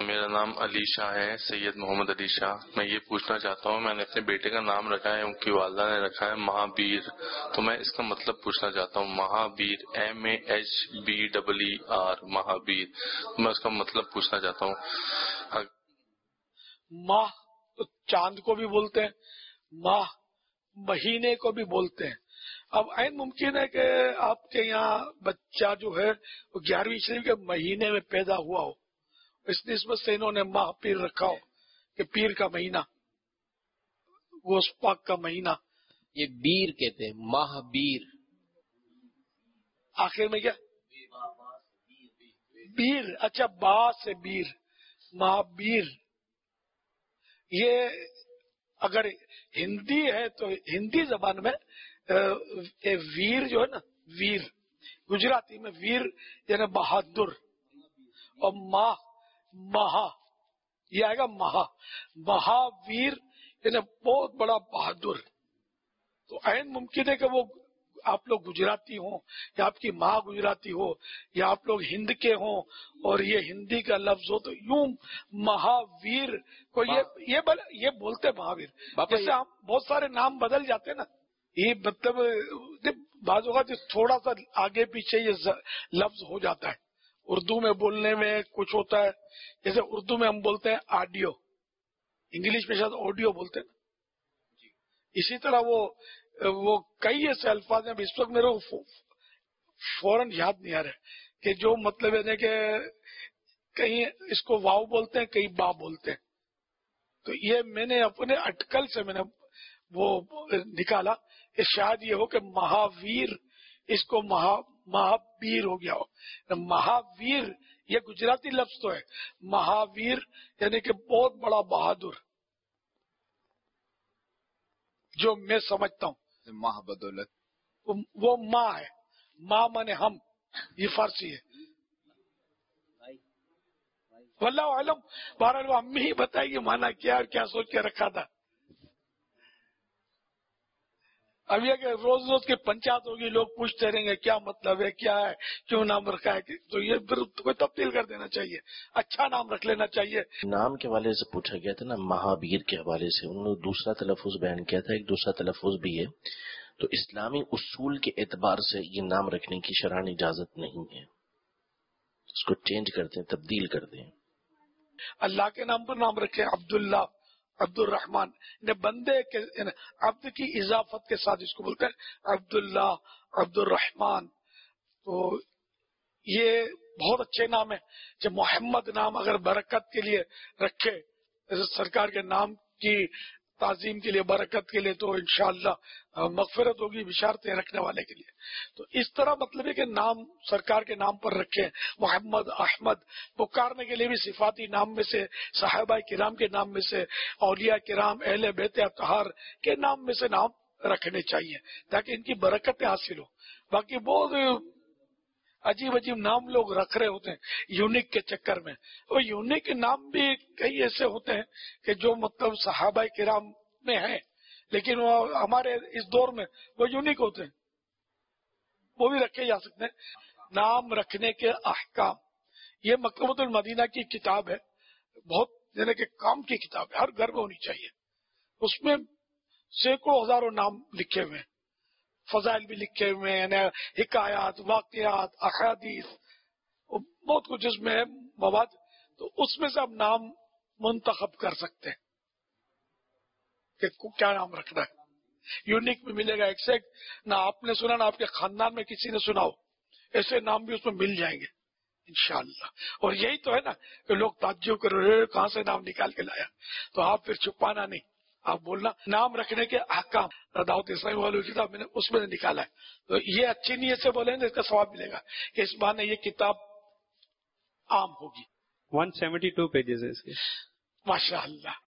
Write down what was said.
میرا نام علی شاہ ہے، سید محمد علی شاہ۔ میں یہ پوچھنا چاہتا ہوں، میں نے اپنے بیٹے کا نام رکھا ہے، ان کی والدہ نے رکھا ہے مہابیر، تو میں اس کا مطلب پوچھنا چاہتا ہوں۔ مہابیر MAHBEER مہابیر، میں اس کا مطلب پوچھنا چاہتا ہوں۔ ماہ تو چاند کو بھی بولتے ہیں، ماہ مہینے کو بھی بولتے ہیں۔ اب عین ممکن ہے کہ آپ کے یہاں بچہ جو ہے وہ 11ویں شریف کے مہینے میں پیدا ہوا ہو، اس نسبت سے انہوں نے ماہ پیر رکھا ہو کہ پیر کا مہینہ، گوشت پاک کا مہینہ۔ یہ بیر کہتے ہیں، ماہ بیر۔ آخر میں کیا؟ بیر، اچھا، با سے بیر، ماہ بیر۔ یہ اگر ہندی ہے تو ہندی زبان میں ویر جو ہے نا، ویر، گجراتی میں ویر یعنی بہادر، اور ماہ، مہا، یہ آئے گا مہا، مہاویر یعنی بہت بڑا بہادر۔ تو عین ممکن ہے کہ وہ آپ لوگ گجراتی ہوں، یا آپ کی ماں گجراتی ہو، یا آپ لوگ ہند کے ہوں اور یہ ہندی کا لفظ ہو، تو یوں مہاویر کو یہ بولتے مہاویر۔ جیسے ہم بہت سارے نام بدل جاتے ہیں نا، یہ مطلب بعض اوقات تھوڑا سا آگے پیچھے یہ لفظ ہو جاتا ہے۔ اردو میں بولنے میں کچھ ہوتا ہے، جیسے اردو میں ہم بولتے ہیں آڈیو، انگلش میں شاید آڈیو بولتے ہیں نا، اسی طرح وہ کئی ایسے الفاظ ہیں، اس وقت میرے کو فوراً یاد نہیں آ رہے کہ جو مطلب ہے کہ کہیں اس کو واو بولتے ہیں، کہیں با بولتے ہیں۔ تو یہ میں نے اپنے اٹکل سے میں نے وہ نکالا کہ شاید یہ ہو کہ مہاویر اس کو مہابیر ہو گیا ہو۔ مہاویر یہ گجراتی لفظ تو ہے، مہاویر یعنی کہ بہت بڑا بہادر، جو میں سمجھتا ہوں ماہ بدولت وہ ماں ہے، ماں مانے ہم، یہ فارسی ہے۔ واللہ عالم، بہرحال وہ امی ہی بتائیے مانا کیا اور کیا سوچ کے رکھا تھا۔ اب یہ کہ روز روز کی پنچایت ہوگی، لوگ پوچھتے رہیں گے کیا مطلب ہے، کیا ہے، کیوں نام رکھا ہے، تو یہ پھر کوئی تبدیل کر دینا چاہیے، اچھا نام رکھ لینا چاہیے۔ نام کے حوالے سے پوچھا گیا تھا نا، مہابیر کے حوالے سے انہوں نے دوسرا تلفظ بیان کیا تھا، ایک دوسرا تلفظ بھی ہے، تو اسلامی اصول کے اعتبار سے یہ نام رکھنے کی شرعاً اجازت نہیں ہے، اس کو چینج کرتے ہیں، تبدیل کرتے ہیں۔ اللہ کے نام پر نام رکھے، عبداللہ، عبد الرحمن، بندے کے عبد کی اضافت کے ساتھ اس کو بولتے ہیں عبداللہ، عبد الرحمن۔ تو یہ بہت اچھے نام ہیں۔ جب محمد نام اگر برکت کے لیے رکھے، سرکار کے نام کی تعظیم کے لیے، برکت کے لیے، تو انشاءاللہ مغفرت ہوگی بشارتیں رکھنے والے کے لیے۔ تو اس طرح مطلب ہے کہ نام سرکار کے نام پر رکھیں، محمد، احمد، پکارنے کے لیے بھی صفاتی نام میں سے، صحابہ کرام کے نام میں سے، اولیاء کرام، اہل بیت اطہار کے نام میں سے نام رکھنے چاہیے تاکہ ان کی برکتیں حاصل ہو۔ باقی بہت عجیب عجیب نام لوگ رکھ رہے ہوتے ہیں یونیک کے چکر میں، اور یونیک نام بھی کئی ایسے ہوتے ہیں کہ جو مطلب صحابہ کرام میں ہیں، لیکن وہ ہمارے اس دور میں وہ یونیک ہوتے ہیں، وہ بھی رکھے جا سکتے ہیں۔ نام رکھنے کے احکام، یہ مکتبۃ المدینہ کی کتاب ہے، بہت یعنی کہ کام کی کتاب ہے، ہر گھر میں ہونی چاہیے۔ اس میں سینکڑوں ہزاروں نام لکھے ہوئے ہیں، فضائل بھی لکھے ہوئے ہیں، حکایات، واقعات، احادیث، بہت کچھ اس میں ہے مواد۔ تو اس میں سے آپ نام منتخب کر سکتے ہیں کہ کیا نام رکھنا ہے۔ یونیک بھی ملے گا ایک سے ایک، نہ آپ نے سنا نہ آپ کے خاندان میں کسی نے سنا ہو، ایسے نام بھی اس میں مل جائیں گے انشاءاللہ۔ اور یہی تو ہے نا کہ لوگ تعجب کر رہے ہیں کہاں سے نام نکال کے لایا، تو آپ پھر چھپانا نہیں، آپ بولنا نام رکھنے کے احکام، دعوت اسلامی والوں کی کتاب میں نے اس میں نے نکالا ہے، تو یہ اچھی نیت سے بولیں گے اس کا ثواب ملے گا کہ اس بہانے یہ کتاب عام ہوگی۔ 172 پیجز ہے اس کے، ماشاء اللہ۔